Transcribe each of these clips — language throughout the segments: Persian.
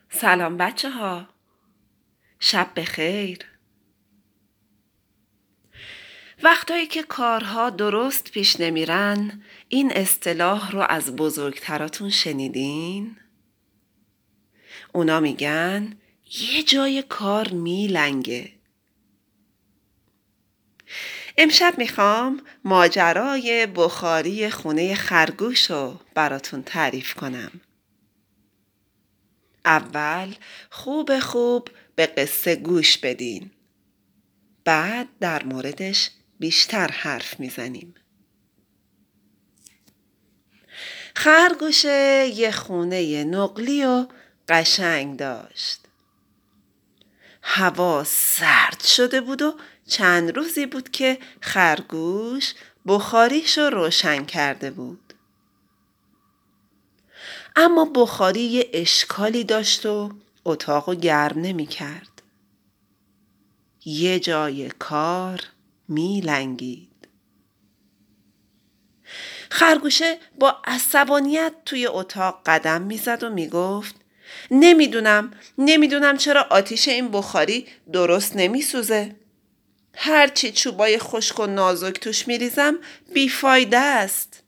سلام بچه ها. شب بخیر. وقتایی که کارها درست پیش نمیرن این اصطلاح رو از بزرگتراتون شنیدین؟ اونا میگن یه جای کار میلنگه. امشب میخوام ماجرای بخاری خونه خرگوش رو براتون تعریف کنم. اول خوب به قصه گوش بدین. بعد در موردش بیشتر حرف میزنیم. خرگوش یه خونه نقلی و قشنگ داشت. هوا سرد شده بود و چند روزی بود که خرگوش بخاریشو روشن کرده بود. اما بخاری یه اشکالی داشت و اتاقو گرم نمی کرد. یه جای کار می لنگید. خرگوشه با عصبانیت توی اتاق قدم می زد و می گفت نمیدونم چرا آتیش این بخاری درست نمی سوزه. هرچی چوبای خشک و نازک توش می ریزم بیفایده است.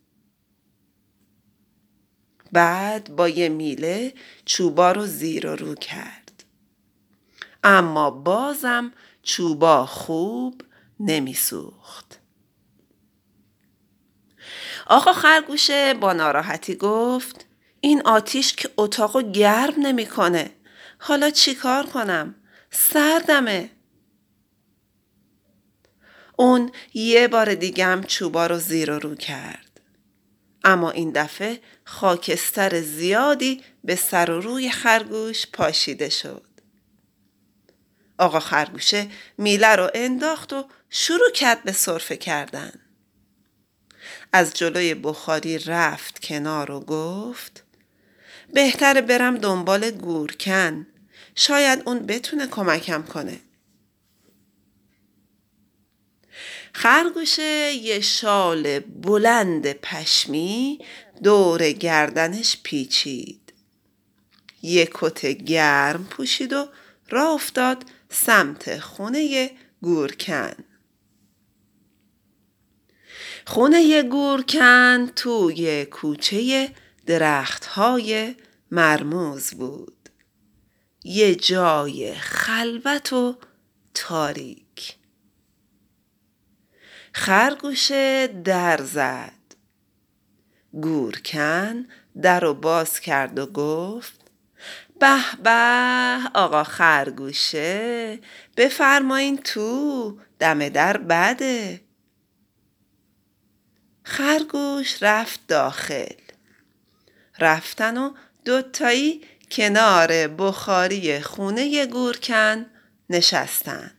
بعد با یه میله چوبا رو زیر و رو کرد. اما بازم چوبا خوب نمی سوخت. آقا خرگوشه با ناراحتی گفت این آتیش که اتاقو گرم نمیکنه. حالا چی کار کنم؟ سردمه. اون یه بار دیگه هم چوبا رو زیر و رو کرد. اما این دفعه خاکستر زیادی به سر و روی خرگوش پاشیده شد. آقا خرگوشه میله رو انداخت و شروع کرد به سرفه کردن. از جلوی بخاری رفت کنار و گفت بهتره برم دنبال گورکن. شاید اون بتونه کمکم کنه. خرگوشه یه شال بلند پشمی دور گردنش پیچید. یه کت گرم پوشید و راه افتاد سمت خونه گورکن. خونه گورکن توی کوچه درخت‌های مرموز بود. یه جای خلوت و تاریک. خرگوشه در زد. گورکن در رو باز کرد و گفت به به آقا خرگوشه، بفرمایین تو، دم در بده. خرگوش رفت داخل. رفتن و دوتایی کنار بخاری خونه گورکن نشستن.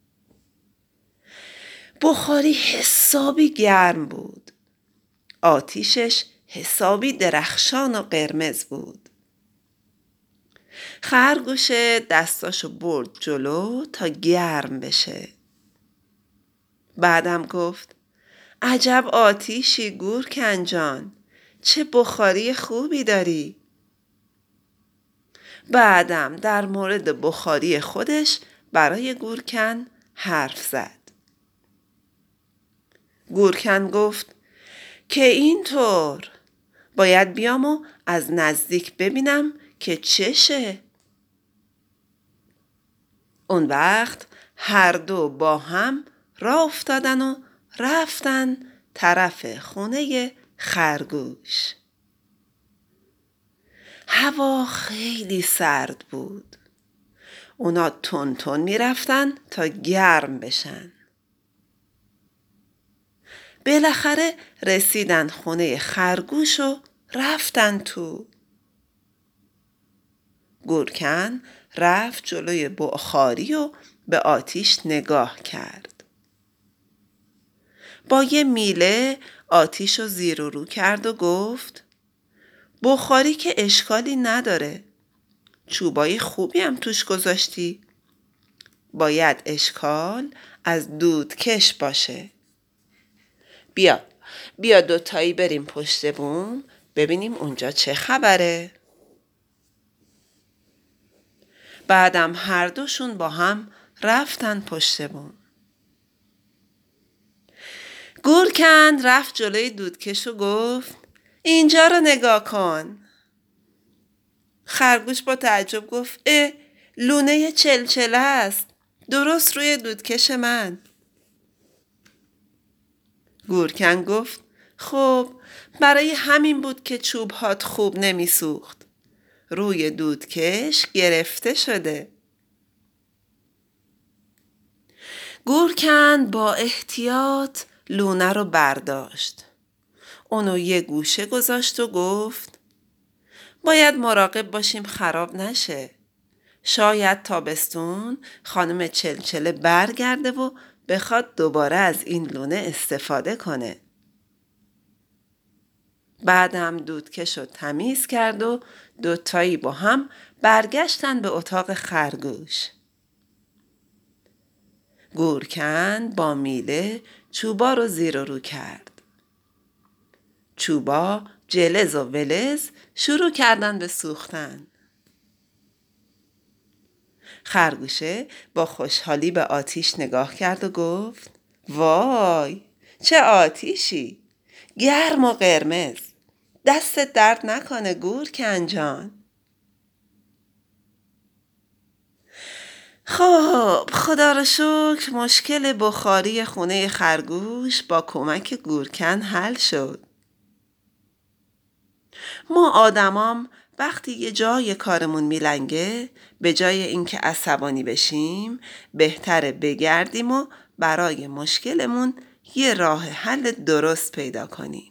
بخاری حسابی گرم بود. آتیشش حسابی درخشان و قرمز بود. خرگوش دستاشو برد جلو تا گرم بشه. بعدم گفت عجب آتیشی گورکن جان، چه بخاری خوبی داری. بعدم در مورد بخاری خودش برای گورکن حرف زد. گورکن گفت که اینطور باید بیام و از نزدیک ببینم که چشه. اون وقت هر دو با هم راه افتادن و رفتن طرف خونه خرگوش. هوا خیلی سرد بود. اونا تون می رفتن تا گرم بشن. بالاخره رسیدن خونه خرگوش و رفتن تو. گورکن رفت جلوی بخاری و به آتیش نگاه کرد. با یه میله آتیش رو زیر و رو کرد و گفت بخاری که اشکالی نداره. چوبای خوبی هم توش گذاشتی. باید اشکال از دودکش باشه. بیا دوتایی بریم پشت بوم ببینیم اونجا چه خبره. بعدم هر دوشون با هم رفتن پشت بوم. گورکن رفت جلوی دودکش و گفت اینجا رو نگاه کن. خرگوش با تعجب گفت لونه چلچله است، درست روی دودکش من. گورکن گفت خب برای همین بود که چوبهات خوب نمی سوخت. روی دودکش گرفته شده. گورکن با احتیاط لونه رو برداشت. اونو یه گوشه گذاشت و گفت باید مراقب باشیم خراب نشه. شاید تابستون خانم چلچله برگرده و بخواد دوباره از این لونه استفاده کنه. بعدم دودکش رو تمیز کرد و دوتایی با هم برگشتن به اتاق خرگوش. گورکن با میله چوبا رو زیر و رو کرد. چوبا جلز و ولز شروع کردن به سوختن. خرگوشه با خوشحالی به آتیش نگاه کرد و گفت وای چه آتیشی، گرم و قرمز، دست درد نکنه گورکن جان. خب خدا رو شکر مشکل بخاری خونه خرگوش با کمک گورکن حل شد. ما آدمام وقتی یه جای کارمون میلنگه به جای اینکه عصبانی بشیم بهتره بگردیم و برای مشکلمون یه راه حل درست پیدا کنیم.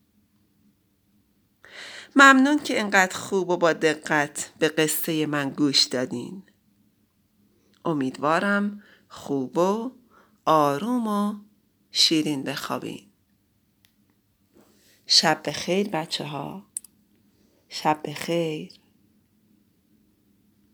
ممنون که اینقدر خوب و با دقت به قصه من گوش دادین. امیدوارم خوب و آروم و شیرین بخوابین. شب بخیر بچه ها. شب بخیر.